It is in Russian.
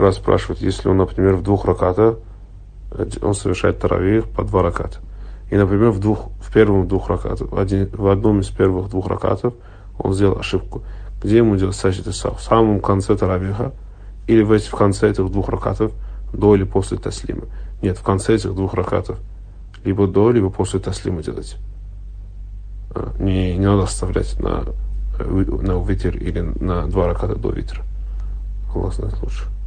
брат спрашивает, если он, например, в 2 ракатах, он совершает таравих по 2 раката. И, например, в первом 2 ракатах, в одном из первых 2 ракатов он сделал ошибку. Где ему делать саджид ас-сахв? В самом конце таравиха или в конце этих 2 ракатов, до или после таслима? Нет, в конце этих 2 ракатов. Либо до, либо после таслима делать. Не надо оставлять на витр или на 2 раката до витра. Аллах знает лучше.